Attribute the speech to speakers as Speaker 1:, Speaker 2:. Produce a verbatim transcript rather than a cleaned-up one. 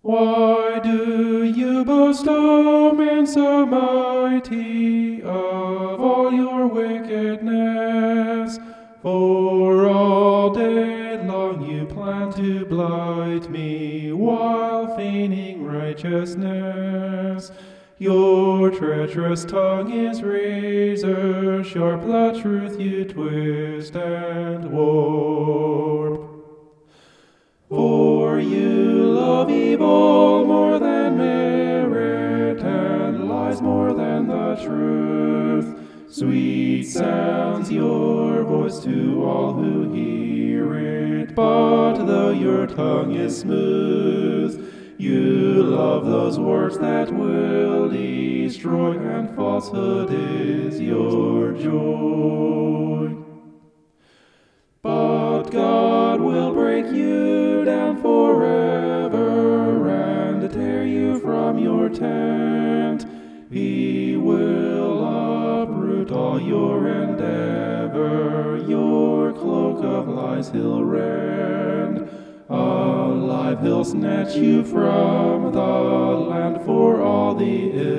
Speaker 1: Why do you boast, O man so mighty, of all your wickedness? For all day long you plan to blight me, while feigning righteousness. Your treacherous tongue is razor sharp, the truth you twist and warp. For you love evil more than merit, and lies more than the truth. Sweet sounds your voice to all who hear it, but though your tongue is smooth, you love those words that will destroy, and falsehood is your joy. But God will break you down forever and tear you from your tent. He will uproot all your endeavor, your cloak of lies he'll rend. Alive he'll snatch you from the land, for all the